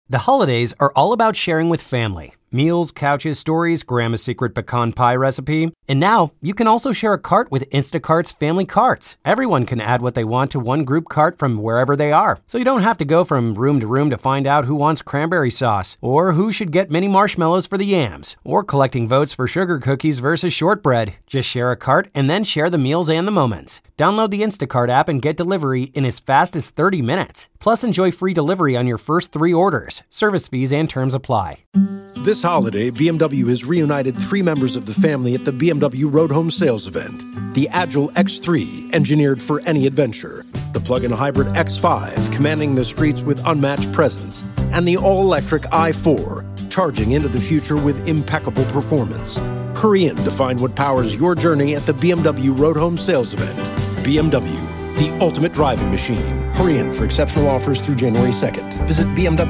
The holidays are all about sharing with family. Meals, couches, stories, Grandma's secret pecan pie recipe. And now, you can also share a cart with Instacart's Family Carts. Everyone can add what they want to one group cart from wherever they are. So you don't have to go from room to find out who wants cranberry sauce, or who should get mini marshmallows for the yams, or collecting votes for sugar cookies versus shortbread. Just share a cart and then share the meals and the moments. Download the Instacart app and get delivery in as fast as 30 minutes. Plus, enjoy free delivery on your first 3 orders. Service fees and terms apply. This holiday, BMW has reunited 3 members of the family at the BMW Road Home Sales Event. The Agile X3, engineered for any adventure. The plug-in hybrid X5, commanding the streets with unmatched presence. And the all-electric i4, charging into the future with impeccable performance. Hurry in to find what powers your journey at the BMW Road Home Sales Event. BMW, the ultimate driving machine. Hurry in for exceptional offers through January 2nd. Visit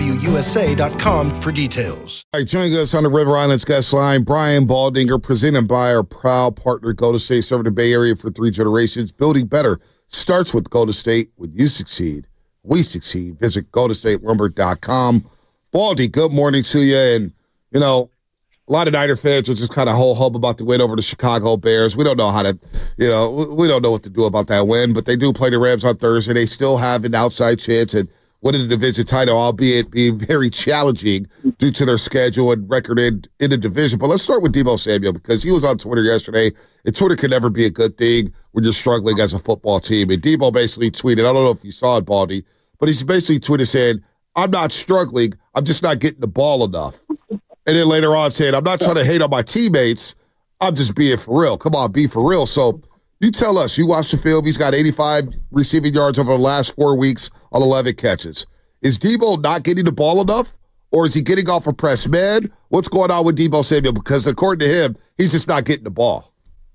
BMWUSA.com for details. All right, joining us on the River Islands guest line, Brian Baldinger, presented by our proud partner, Golden State, serving the Bay Area for 3 generations. Building better starts with Golden State. When you succeed, we succeed. Visit GoldenStateLumber.com. Baldy, good morning to you. And, you know, a lot of Niner fans are just kind of ho-hum about the win over the Chicago Bears. We don't know how to, we don't know what to do about that win, but they do play the Rams on Thursday. They still have an outside chance at winning the division title, albeit being very challenging due to their schedule and record in the division. But let's start with Deebo Samuel, because he was on Twitter yesterday, and Twitter can never be a good thing when you're struggling as a football team. And Deebo basically tweeted, I don't know if you saw it, Baldy, but he's basically tweeted saying, I'm not struggling, I'm just not getting the ball enough. And then later on saying, I'm not trying to hate on my teammates. I'm just being for real. Come on, be for real. So you tell us, you watch the film. He's got 85 receiving yards over the last 4 weeks on 11 catches. Is Deebo not getting the ball enough? Or is he getting off a press man? What's going on with Deebo Samuel? Because according to him, he's just not getting the ball.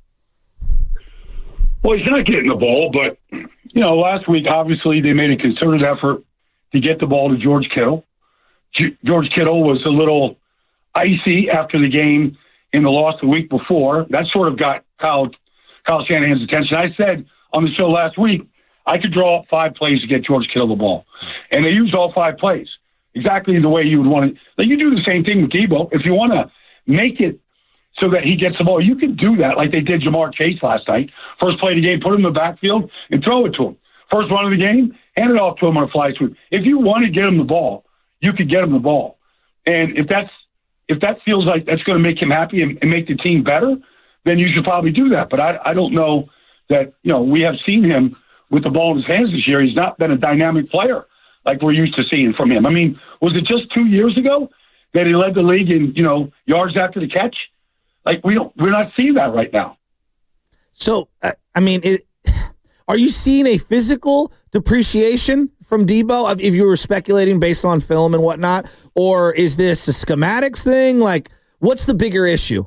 Well, he's not getting the ball, but, last week, obviously, they made a concerted effort to get the ball to George Kittle. George Kittle was a little icy after the game in the loss the week before. That sort of got Kyle Shanahan's attention. I said on the show last week, I could draw up 5 plays to get George Kittle the ball. And they used all 5 plays exactly the way you would want it. Like, you do the same thing with Deebo. If you want to make it so that he gets the ball, you can do that like they did Jamar Chase last night. First play of the game, put him in the backfield and throw it to him. First run of the game, hand it off to him on a fly sweep. If you want to get him the ball, you could get him the ball. And if that feels like that's going to make him happy and make the team better, then you should probably do that. But I don't know that, we have seen him with the ball in his hands this year. He's not been a dynamic player like we're used to seeing from him. I mean, was it just 2 years ago that he led the league in, yards after the catch? Like, we're not seeing that right now. So, are you seeing a physical depreciation from Deebo, if you were speculating based on film and whatnot? Or is this a schematics thing? Like, what's the bigger issue?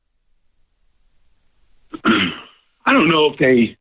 I don't know if they,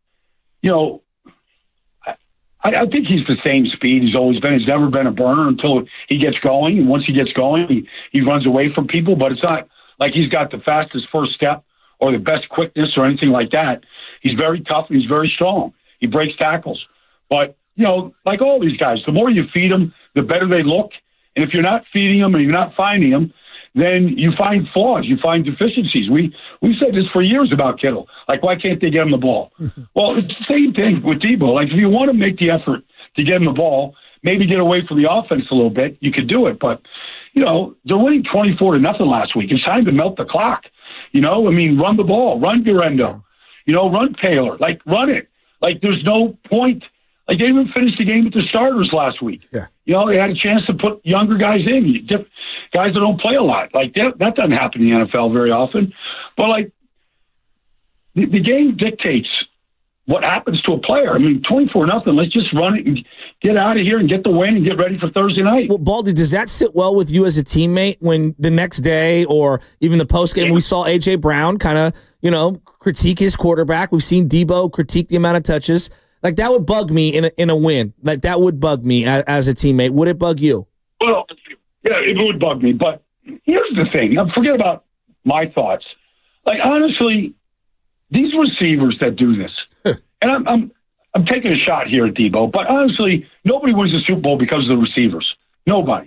I think he's the same speed he's always been. He's never been a burner until he gets going. And once he gets going, he runs away from people. But it's not like he's got the fastest first step or the best quickness or anything like that. He's very tough and he's very strong. He breaks tackles. But, like all these guys, the more you feed them, the better they look. And if you're not feeding them and you're not finding them, then you find flaws, you find deficiencies. We've said this for years about Kittle. Like, why can't they get him the ball? Well, it's the same thing with Deebo. Like, if you want to make the effort to get him the ball, maybe get away from the offense a little bit, you could do it. But, they're winning 24-0 last week. It's time to melt the clock. Run the ball, run Durendo, run Taylor, like, run it. Like, there's no point. Like, they didn't even finish the game with the starters last week. Yeah. They had a chance to put younger guys in, guys that don't play a lot. Like, that doesn't happen in the NFL very often. But, like, the game dictates what happens to a player. 24-0, let's just run it and get out of here and get the win and get ready for Thursday night. Well, Baldy, does that sit well with you as a teammate when the next day or even the postgame we saw A.J. Brown kind of, critique his quarterback? We've seen Deebo critique the amount of touches. Like, that would bug me in a win. Like, that would bug me as a teammate. Would it bug you? Well, yeah, it would bug me. But here's the thing. Now, forget about my thoughts. Like, honestly, these receivers that do this, and I'm taking a shot here at Deebo, but honestly, nobody wins the Super Bowl because of the receivers. Nobody.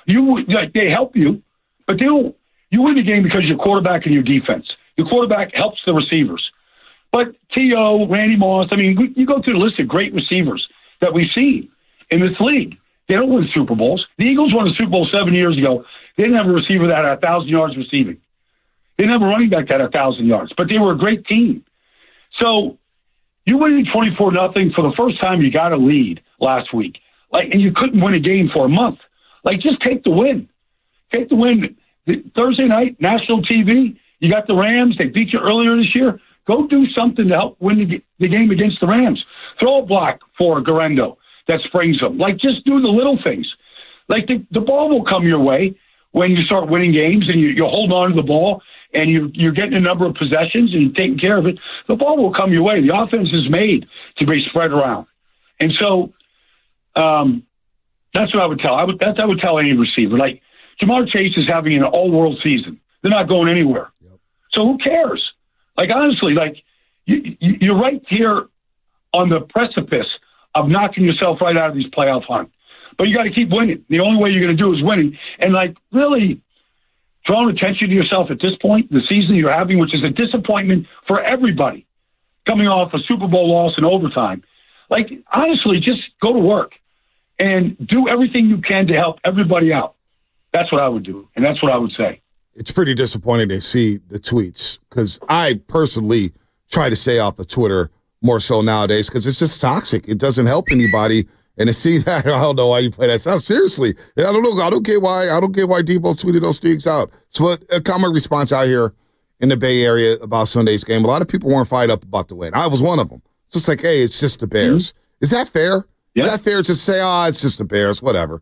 They help you, but you win the game because your quarterback and your defense. Your quarterback helps the receivers. But T.O., Randy Moss, I mean, you go through the list of great receivers that we've seen in this league. They don't win Super Bowls. The Eagles won a Super Bowl 7 years ago. They didn't have a receiver that had 1,000 yards receiving. They didn't have a running back that had 1,000 yards, but they were a great team. So you winning 24-0 for the first time. You got a lead last week, and you couldn't win a game for a month. Just take the win. Take the win. Thursday night, national TV. You got the Rams. They beat you earlier this year. Go do something to help win the game against the Rams. Throw a block for Garendo that springs them. Just do the little things. The ball will come your way when you start winning games and you hold on to the ball and you're getting a number of possessions and you're taking care of it. The ball will come your way. The offense is made to be spread around. And so that's what I would tell. I would tell any receiver. Jamar Chase is having an all-world season. They're not going anywhere. Yep. So who cares? Honestly, you're right here on the precipice of knocking yourself right out of these playoff hunt. But you got to keep winning. The only way you're going to do is winning. And really drawing attention to yourself at this point, the season you're having, which is a disappointment for everybody, coming off a Super Bowl loss in overtime. Honestly, just go to work and do everything you can to help everybody out. That's what I would do, and that's what I would say. It's pretty disappointing to see the tweets because I personally try to stay off of Twitter more so nowadays because it's just toxic. It doesn't help anybody. And to see that, I don't know why you play that sound. Seriously, I don't know. I don't get why Debo tweeted those streaks out. So a common response out here in the Bay Area about Sunday's game. A lot of people weren't fired up about the win. I was one of them. It's just hey, it's just the Bears. Mm-hmm. Is that fair? Yeah. Is that fair to say, it's just the Bears, whatever?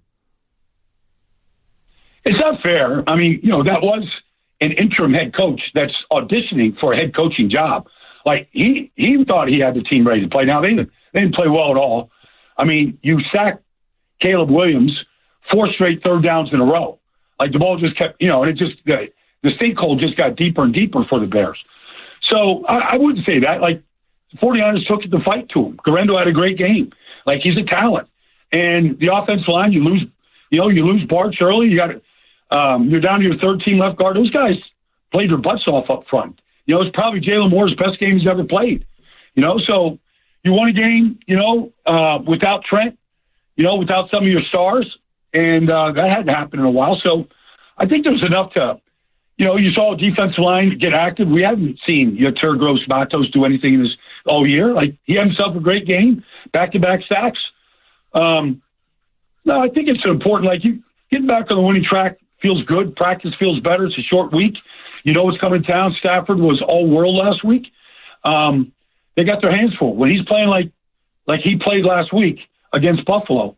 It's not fair. I mean, that was an interim head coach that's auditioning for a head coaching job. He thought he had the team ready to play. Now, they didn't play well at all. I mean, you sacked Caleb Williams 4 straight third downs in a row. The ball just kept, and it just, the sinkhole just got deeper and deeper for the Bears. So I wouldn't say that. The 49ers took the fight to him. Garendo had a great game. He's a talent. And the offensive line, you lose Barch early. You're down to your third team left guard. Those guys played their butts off up front. It's probably Jalen Moore's best game he's ever played. So you won a game, without Trent, without some of your stars, and that hadn't happened in a while. So I think there's enough to, you saw a defensive line get active. We haven't seen Yetur Gross-Matos do anything in this all year. He had himself a great game, back-to-back sacks. No, I think it's important. You getting back on the winning track feels good. Practice feels better. It's a short week. What's coming to town. Stafford was all-world last week. They got their hands full. When he's playing like he played last week against Buffalo,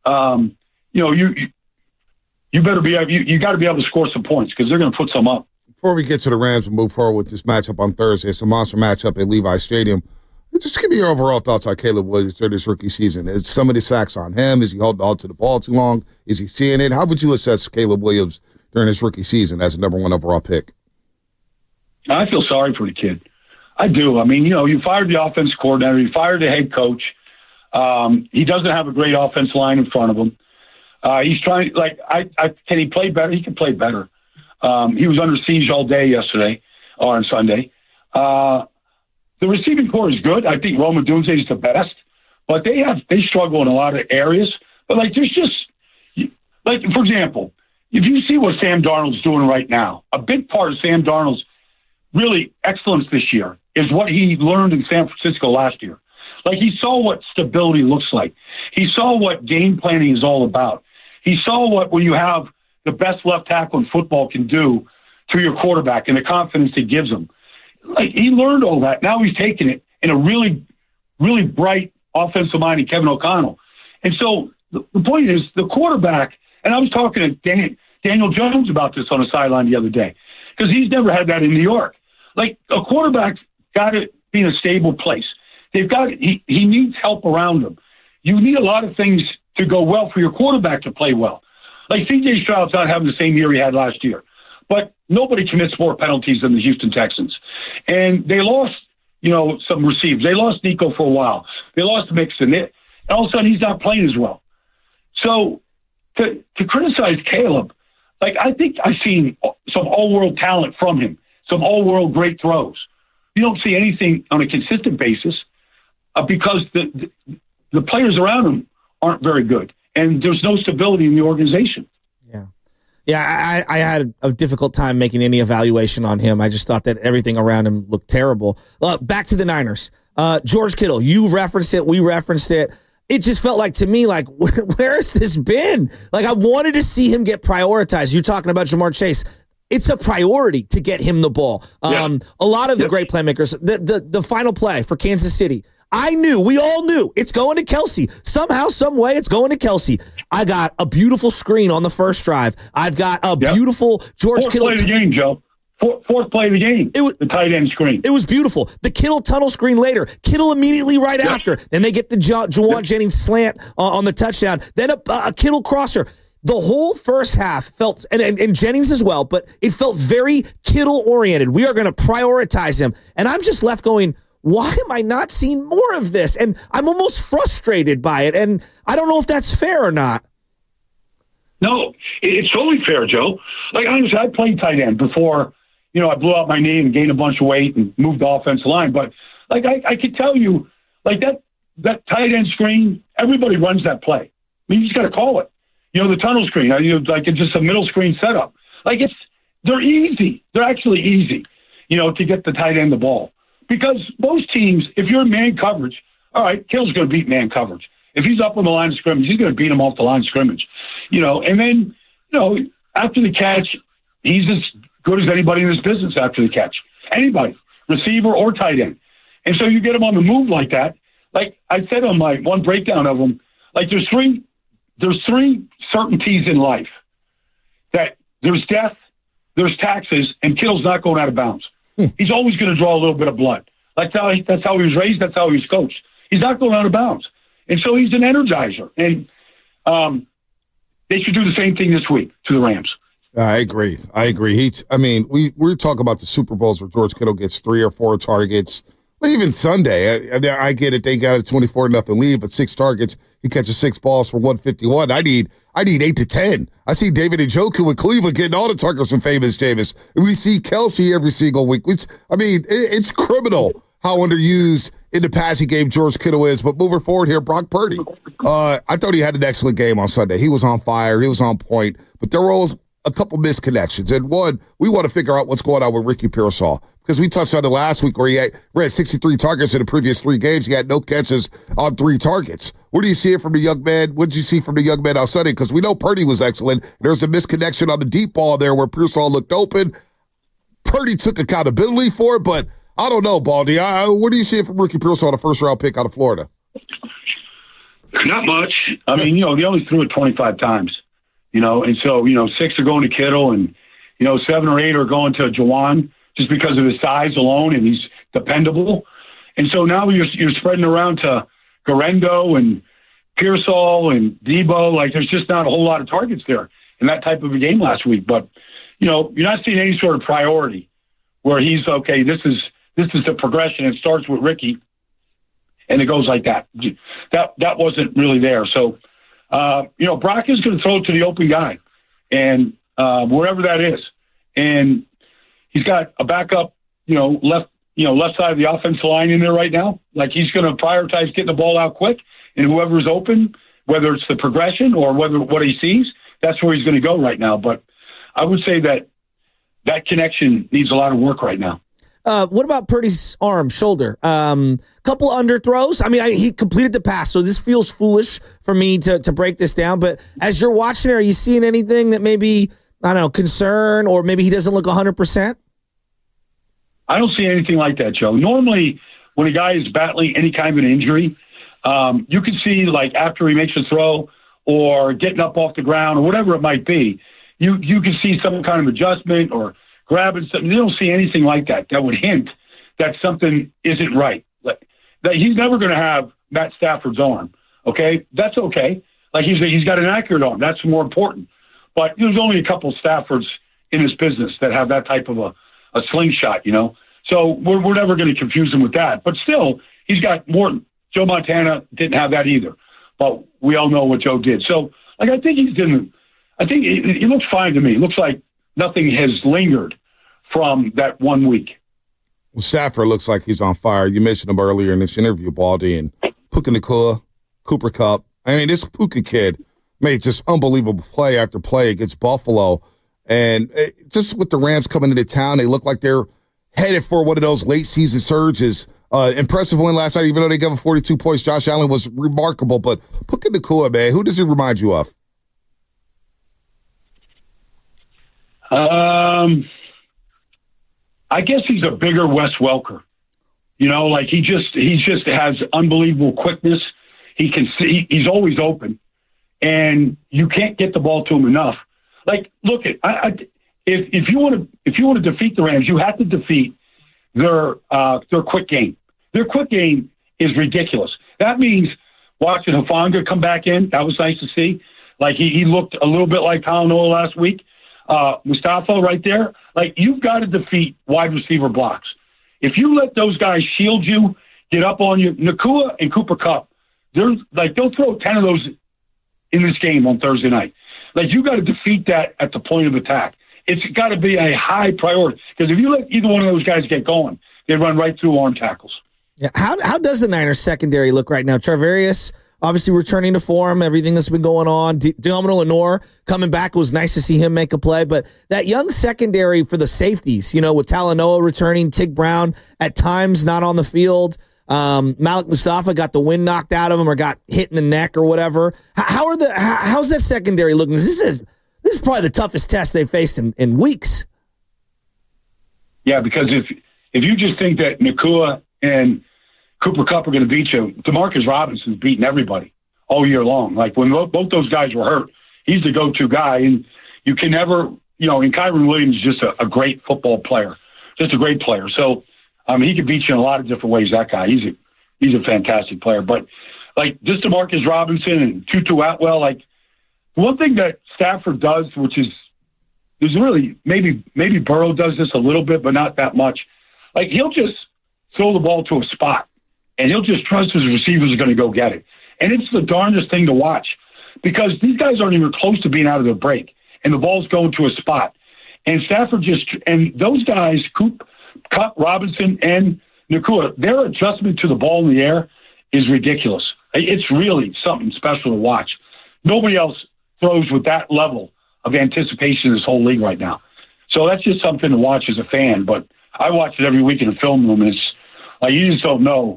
you better be you got to be able to score some points because they're going to put some up. Before we get to the Rams and move forward with this matchup on Thursday, it's a monster matchup at Levi Stadium. Just give me your overall thoughts on Caleb Williams during this rookie season. Is some of the sacks on him? Is he holding on to the ball too long? Is he seeing it? How would you assess Caleb Williams during his rookie season as a number 1 overall pick? I feel sorry for the kid. I do. I mean, you fired the offense coordinator. You fired the head coach. He doesn't have a great offense line in front of him. He's trying, can he play better? He can play better. He was under siege all day yesterday or on Sunday. The receiving core is good. I think Rome Odunze is the best, but they struggle in a lot of areas. But there's just for example, if you see what Sam Darnold's doing right now, a big part of Sam Darnold's really excellence this year is what he learned in San Francisco last year. He saw what stability looks like. He saw what game planning is all about. He saw what when you have the best left tackle in football can do to your quarterback and the confidence it gives him. He learned all that. Now he's taking it in a really, really bright offensive mind in Kevin O'Connell. And so the point is the quarterback, and I was talking to Daniel Jones about this on the sideline the other day, because he's never had that in New York. A quarterback's got to be in a stable place. He needs help around him. You need a lot of things to go well for your quarterback to play well. C.J. Stroud's not having the same year he had last year. But nobody commits more penalties than the Houston Texans. And they lost, some receivers. They lost Nico for a while. They lost Mixon. And all of a sudden, he's not playing as well. So to criticize Caleb, like, I think I've seen some all-world talent from him, some all-world great throws. You don't see anything on a consistent basis because the players around him aren't very good, and there's no stability in the organization. Yeah, I had a difficult time making any evaluation on him. I just thought that everything around him looked terrible. Back to the Niners. George Kittle, you referenced it. We referenced it. It just felt like, to me, like, where has this been? Like, I wanted to see him get prioritized. You're talking about Jamar Chase. It's a priority to get him the ball. A lot of the great playmakers, the final play for Kansas City, we all knew it's going to Kelsey. Somehow, some way, it's going to Kelsey. I got a beautiful screen on the first drive. I've got a beautiful George Kittle. Fourth play of the game, Joe. Fourth play of the game. The tight end screen. It was beautiful. The Kittle tunnel screen later. Kittle immediately right after. Then they get the Juwan Jennings slant on the touchdown. Then a Kittle crosser. The whole first half felt, and Jennings as well, but it felt very Kittle-oriented. We are going to prioritize him. And I'm just left going, why am I not seeing more of this? And I'm almost frustrated by it, and I don't know if that's fair or not. No, it's totally fair, Joe. Like, honestly, I played tight end before, I blew out my knee and gained a bunch of weight and moved the offensive line. But, like, I could tell you, like, that tight end screen, everybody runs that play. I mean, you just got to call it. The tunnel screen, like, it's just a middle screen setup. Like, they're easy. They're actually easy, to get the tight end the ball. Because most teams, if you're in man coverage, all right, Kittle's going to beat man coverage. If he's up on the line of scrimmage, he's going to beat him off the line of scrimmage. And then, after the catch, he's as good as anybody in this business after the catch. Anybody, receiver or tight end. And so you get him on the move like that. Like I said on my one breakdown of him, like there's three certainties in life. That there's death, there's taxes, and Kittle's not going out of bounds. He's always going to draw a little bit of blood. That's how he was raised. That's how he was coached. He's not going out of bounds. And so he's an energizer. And they should do the same thing this week to the Rams. I agree. We talk about the Super Bowls where George Kittle gets 3 or 4 targets. Even Sunday, I get it. They got a 24-0 lead, but 6 targets. He catches 6 balls for 151. I need 8 to 10. I see David Njoku with Cleveland getting all the targets from Famous Jameis. We see Kelsey every single week. It's criminal how underused in the passing game George Kittle is. But moving forward here, Brock Purdy. I thought he had an excellent game on Sunday. He was on fire. He was on point. But there was a couple misconnections. And one, we want to figure out what's going on with Ricky Pearsall. Because we touched on it last week where he had 63 targets in the previous 3 games. He had no catches on 3 targets. Where do you see it from the young man? What did you see from the young man on Sunday? Because we know Purdy was excellent. There's the misconnection on the deep ball there where Pearsall looked open. Purdy took accountability for it, but I don't know, Baldy. What do you see it from Ricky Pearsall, the first-round pick out of Florida? Not much. I mean, they only threw it 25 times, and so, 6 are going to Kittle and, 7 or 8 are going to Juwan, just because of his size alone, and he's dependable. And so now you're spreading around to Garendo and Pearsall and Debo. Like, there's just not a whole lot of targets there in that type of a game last week. But, you're not seeing any sort of priority where he's, okay, this is the progression. It starts with Ricky, and it goes like that. That wasn't really there. So, Brock is going to throw it to the open guy, and wherever that is. And he's got a backup, left side of the offensive line in there right now. Like, he's going to prioritize getting the ball out quick, and whoever's open, whether it's the progression or what he sees, that's where he's going to go right now. But I would say that connection needs a lot of work right now. What about Purdy's arm, shoulder? Couple underthrows. I mean, he completed the pass, so this feels foolish for me to break this down. But as you're watching it, are you seeing anything that maybe, I don't know, concern, or maybe he doesn't look 100%? I don't see anything like that, Joe. Normally, when a guy is battling any kind of an injury, you can see, like, after he makes a throw or getting up off the ground or whatever it might be, you can see some kind of adjustment or grabbing something. You don't see anything like that would hint that something isn't right. That he's never going to have Matt Stafford's arm, okay? That's okay. Like, he's got an accurate arm. That's more important. But there's only a couple of Staffords in this business that have that type of a slingshot, So we're never going to confuse him with that. But still, he's got more. Joe Montana didn't have that either. But we all know what Joe did. So Like, I think he looks fine to me. It looks like nothing has lingered from that 1 week. Well, Stafford looks like he's on fire. You mentioned him earlier in this interview, Baldy, and Puka Nacua, Cooper Kupp. I mean, this Puka kid made just unbelievable play after play against Buffalo. And just with the Rams coming into town, they look like they're headed for one of those late season surges. Impressive win last night, even though they gave him 42 points. Josh Allen was remarkable. But Puka Nacua, man, who does he remind you of? I guess he's a bigger Wes Welker. You know, like he just has unbelievable quickness. He can see, he's always open, and you can't get the ball to him enough. Like, look at if you want to defeat the Rams, you have to defeat their quick game. Their quick game is ridiculous. That means watching Hufanga come back in. That was nice to see. Like he looked a little bit like Talanoa last week. Mustafa right there. Like, you've got to defeat wide receiver blocks. If you let those guys shield you, get up on you, Nacua and Cooper Kupp, they'll throw 10 of those in this game on Thursday night. Like, you got to defeat that at the point of attack. It's got to be a high priority, because if you let either one of those guys get going, they run right through arm tackles. Yeah. How does the Niners secondary look right now? Charvarius obviously returning to form, everything that's been going on. Domino Lenoir coming back. It was nice to see him make a play. But that young secondary for the safeties, with Talanoa returning, Tig Brown at times not on the field. Malik Mustafa got the wind knocked out of him or got hit in the neck or whatever. How's that secondary looking? This is probably the toughest test they've faced in weeks. Yeah, because if you just think that Nacua and Cooper Kupp are going to beat you, Demarcus Robinson's beating everybody all year long. Like, when both those guys were hurt, he's the go-to guy, and you can never, and Kyron Williams is just a great football player, just a great player. So, he could beat you in a lot of different ways. That guy, he's a fantastic player. But like, just Demarcus Robinson and Tutu Atwell, like, one thing that Stafford does, which is, there's really maybe Burrow does this a little bit, but not that much. Like, he'll just throw the ball to a spot, and he'll just trust his receivers are going to go get it. And it's the darndest thing to watch, because these guys aren't even close to being out of their break, and the ball's going to a spot. And Stafford and those guys, Kupp, Robinson, and Nacua, their adjustment to the ball in the air is ridiculous. It's really something special to watch. Nobody else throws with that level of anticipation in this whole league right now. So that's just something to watch as a fan. But I watch it every week in the film room, and it's like, you just don't know.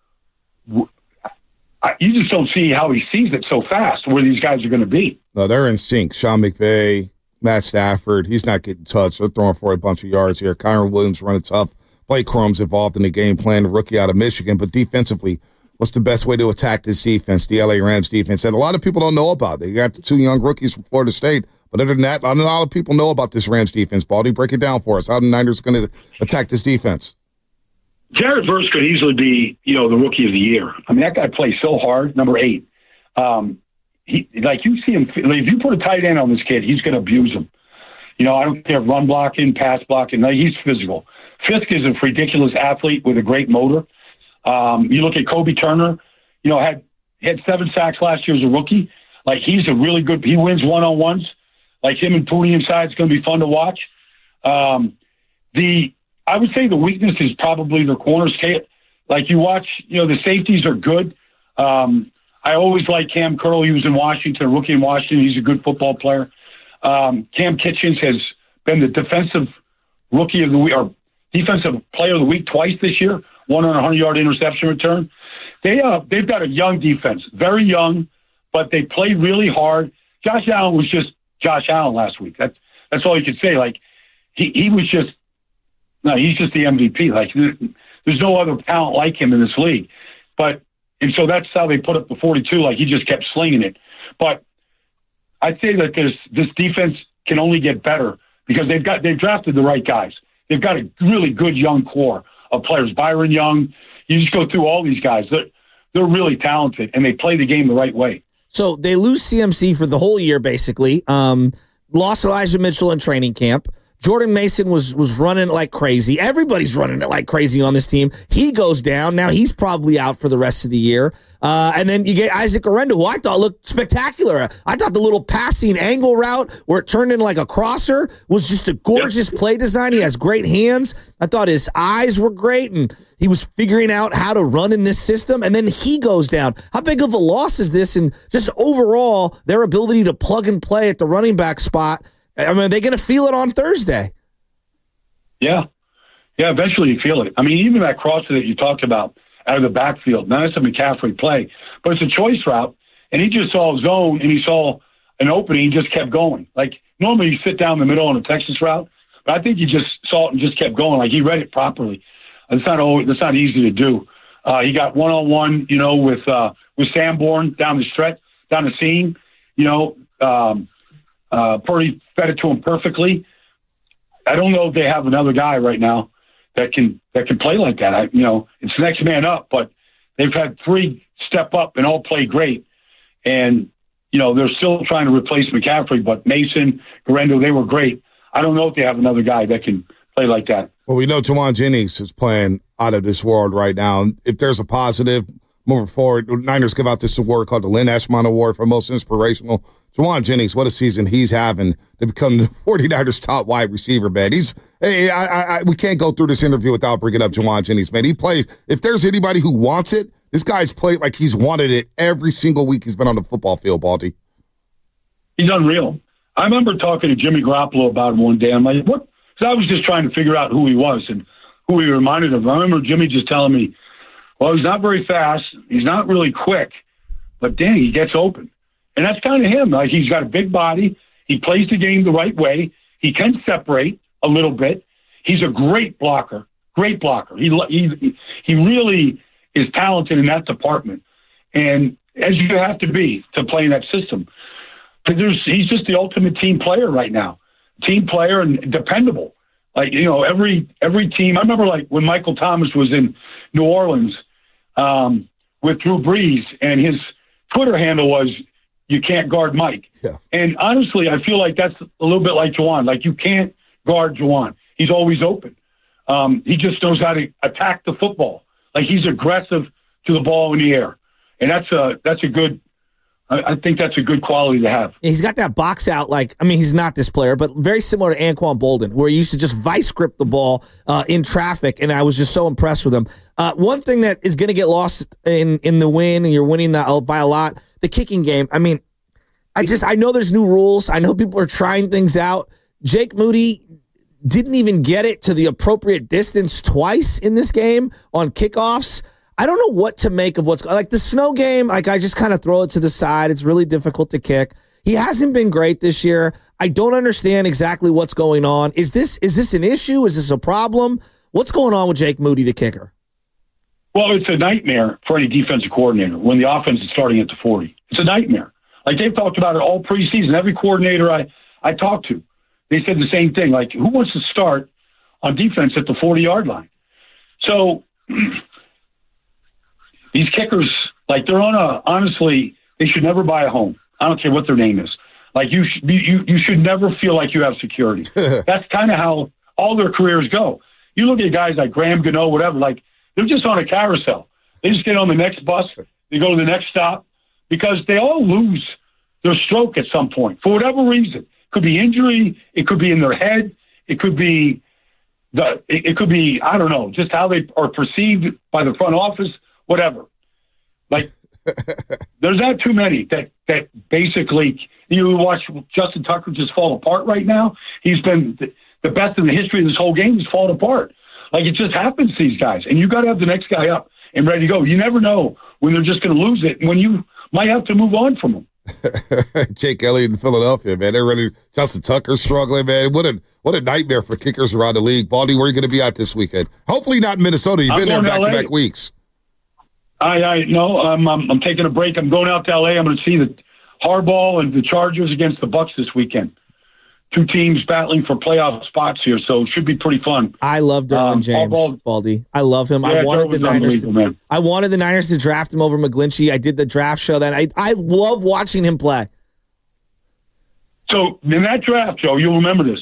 You just don't see how he sees it so fast, where these guys are going to be. No, they're in sync. Sean McVay, Matt Stafford, he's not getting touched. They're throwing for a bunch of yards here. Kyron Williams running tough. Blake Crum's involved in the game plan, rookie out of Michigan. But defensively, what's the best way to attack this defense, the LA Rams defense, that a lot of people don't know about? They got the two young rookies from Florida State. But other than that, not a lot of people know about this Rams defense. Baldy, break it down for us. How the Niners going to attack this defense? Jared Verse could easily be, the rookie of the year. I mean, that guy plays so hard, number 8. You see him, if you put a tight end on this kid, he's going to abuse him. I don't care, run blocking, pass blocking. No, he's physical. Fisk is a ridiculous athlete with a great motor. You look at Kobe Turner, had 7 sacks last year as a rookie. Like, he's a really good, he wins one-on-ones. Like, him and Pooney inside is going to be fun to watch. I would say the weakness is probably their corners. Like, you watch, the safeties are good. I always like Cam Curl. He was in Washington, a rookie in Washington. He's a good football player. Cam Kitchens has been the defensive rookie of the week, or defensive player of the week twice this year, one on a 100-yard interception return. They've got a young defense, very young, but they play really hard. Josh Allen was just Josh Allen last week. That's all you could say. Like, he was just, no, he's just the MVP. Like, there's no other talent like him in this league. And so that's how they put up the 42. Like, he just kept slinging it. But I'd say that this defense can only get better, because they've drafted the right guys. They've got a really good young core of players. Byron Young, you just go through all these guys. They're really talented, and they play the game the right way. So they lose CMC for the whole year, basically. Lost Elijah Mitchell in training camp. Jordan Mason was running it like crazy. Everybody's running it like crazy on this team. He goes down. Now he's probably out for the rest of the year. And then you get Isaac Orendo, who I thought looked spectacular. I thought the little passing angle route where it turned into like a crosser was just a gorgeous play design. He has great hands. I thought his eyes were great, and he was figuring out how to run in this system. And then he goes down. How big of a loss is this? And just overall, their ability to plug and play at the running back spot, I mean, are they going to feel it on Thursday? Yeah. Yeah, eventually you feel it. I mean, even that crosser that you talked about out of the backfield, now that's a McCaffrey play, but it's a choice route, and he just saw a zone, and he saw an opening, he just kept going. Like, normally you sit down in the middle on a Texas route, but I think he just saw it and just kept going. Like, he read it properly. That's not easy to do. He got one-on-one, with Sanborn down the stretch, down the seam, Purdy fed it to him perfectly. I don't know if they have another guy right now that can play like that. It's the next man up, but they've had 3 step up and all play great. And, they're still trying to replace McCaffrey, but Mason, Orendo, they were great. I don't know if they have another guy that can play like that. Well, we know Jauan Jennings is playing out of this world right now. If there's a positive moving forward, Niners give out this award called the Lynn Eshmon Award for most inspirational. Jauan Jennings, what a season he's having to become the 49ers' top wide receiver, man. We can't go through this interview without bringing up Jauan Jennings, man. He plays. If there's anybody who wants it, this guy's played like he's wanted it every single week he's been on the football field, Baldy. He's unreal. I remember talking to Jimmy Garoppolo about him one day. I'm like, what? Because I was just trying to figure out who he was and who he reminded of. I remember Jimmy just telling me, well, he's not very fast. He's not really quick. But, dang, he gets open. And that's kind of him. Like, he's got a big body. He plays the game the right way. He can separate a little bit. He's a great blocker. Great blocker. He really is talented in that department. And as you have to be to play in that system. He's just the ultimate team player right now. Team player and dependable. Like, every team. I remember, like, when Michael Thomas was in New Orleans with Drew Brees, and his Twitter handle was, "You can't guard Mike." Yeah. And honestly, I feel like that's a little bit like Jauan. Like, you can't guard Jauan. He's always open. He just knows how to attack the football. Like, he's aggressive to the ball in the air. And that's a good I think that's a good quality to have. He's got that box out, he's not this player, but very similar to Anquan Boldin, where he used to just vice grip the ball in traffic, and I was just so impressed with him. One thing that is going to get lost in the win, and you're winning that by a lot, the kicking game. I know there's new rules. I know people are trying things out. Jake Moody didn't even get it to the appropriate distance twice in this game on kickoffs. I don't know what to make of what's like the snow game. I just kind of throw it to the side. It's really difficult to kick. He hasn't been great this year. I don't understand exactly what's going on. Is this an issue? Is this a problem? What's going on with Jake Moody, the kicker? Well, it's a nightmare for any defensive coordinator when the offense is starting at the 40. It's a nightmare. Like, they've talked about it all preseason. Every coordinator I talked to, they said the same thing. Like, who wants to start on defense at the 40-yard line? So these kickers, like, they're honestly, they should never buy a home. I don't care what their name is. Like, you should never feel like you have security. That's kind of how all their careers go. You look at guys like Graham Gano, whatever, like, they're just on a carousel. They just get on the next bus. They go to the next stop because they all lose their stroke at some point for whatever reason. It could be injury. It could be in their head. It could be I don't know, just how they are perceived by the front office. Whatever. Like, there's not too many that basically, you watch Justin Tucker just fall apart right now. He's been the best in the history of this whole game. He's fallen apart. Like, it just happens to these guys. And you got to have the next guy up and ready to go. You never know when they're just going to lose it and when you might have to move on from them. Jake Elliott in Philadelphia, man. They're ready. Justin Tucker's struggling, man. What a nightmare for kickers around the league. Baldy, where are you going to be at this weekend? Hopefully not in Minnesota. You've been there back-to-back weeks. I know. I'm taking a break. I'm going out to L.A. I'm going to see the Harbaugh and the Chargers against the Bucs this weekend. Two teams battling for playoff spots here, so it should be pretty fun. I love Derwin James, Baldy. I love him. Yeah, I wanted the Niners to draft him over McGlinchey. I did the draft show. I love watching him play. So in that draft, Joe, you'll remember this.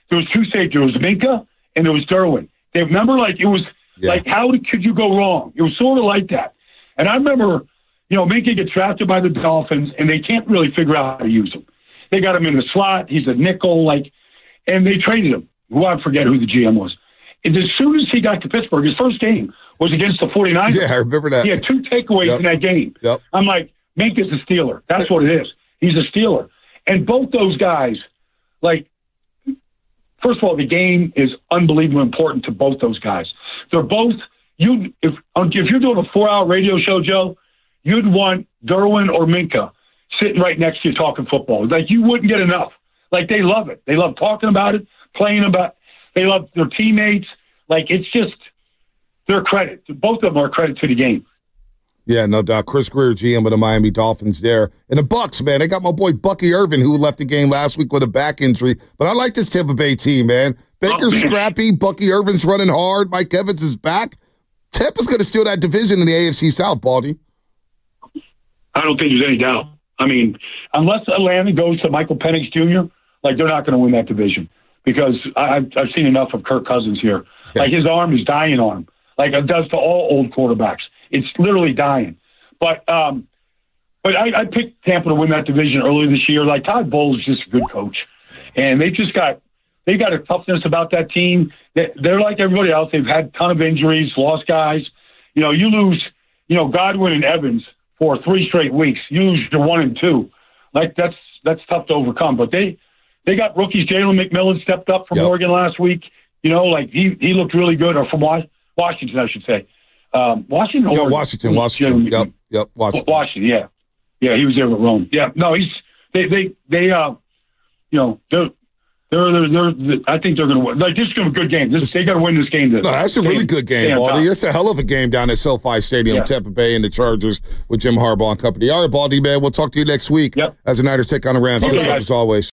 there was two safeties. There was Minka and there was Derwin. They remember, like, it was like, how could you go wrong? It was sort of like that. And I remember, Minka gets drafted by the Dolphins, and they can't really figure out how to use him. They got him in the slot. He's a nickel, and they traded him. I forget who the GM was. And as soon as he got to Pittsburgh, his first game was against the 49ers. Yeah, I remember that. He had 2 takeaways in that game. Yep. I'm like, Minka's a Steeler. That's what it is. He's a Steeler. And both those guys, first of all, the game is unbelievably important to both those guys. They're both if you're doing a 4-hour radio show, Joe, you'd want Derwin or Minka sitting right next to you talking football. You wouldn't get enough. They love it. They love talking about it, playing about it. They love their teammates. It's just their credit. Both of them are a credit to the game. Yeah, no doubt. Chris Greer, GM of the Miami Dolphins there. And the Bucs, man, they got my boy Bucky Irvin, who left the game last week with a back injury. But I like this Tampa Bay team, man. Baker's scrappy. Bucky Irvin's running hard. Mike Evans is back. Tampa's going to steal that division in the AFC South, Baldy. I don't think there's any doubt. I mean, unless Atlanta goes to Michael Penix Jr., they're not going to win that division. Because I've seen enough of Kirk Cousins here. His arm is dying on him. It does to all old quarterbacks. It's literally dying. But I picked Tampa to win that division earlier this year. Todd Bowles is just a good coach. And they got a toughness about that team. They're like everybody else. They've had a ton of injuries, lost guys. You lose, Godwin and Evans for 3 straight weeks. You lose your 1 and 2. That's tough to overcome. But they got rookies. Jalen McMillan stepped up from Oregon last week. He looked really good, or from Washington, I should say. Washington. Yeah, Washington. Yep. Washington. Yeah. He was there with Rome. Yeah. No, I think they're going to win. This is going to be a good game. They got to win this game. That's a really good game, Baldy. It's a hell of a game down at SoFi Stadium, Tampa Bay and the Chargers with Jim Harbaugh and company. All right, Baldy, man. We'll talk to you next week as the Niners take on the Rams. Good stuff as always.